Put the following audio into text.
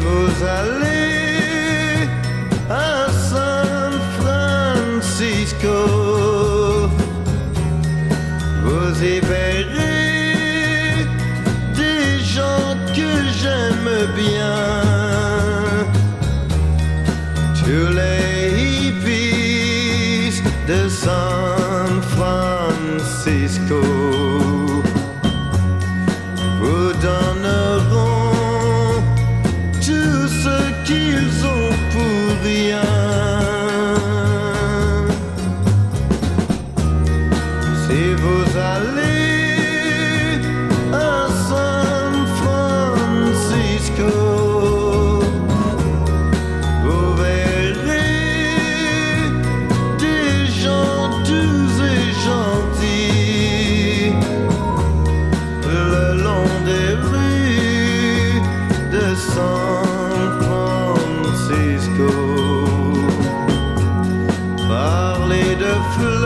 vous allez à San Francisco, vous y verrez des gens que j'aime bien, tous les hippies de San Francisco vous donneront tout ce qu'ils ont pour rien. Si vous allez à San Francisco, vous verrez des gens doux et gentils le long des rues de San Francisco. Parler de fleurs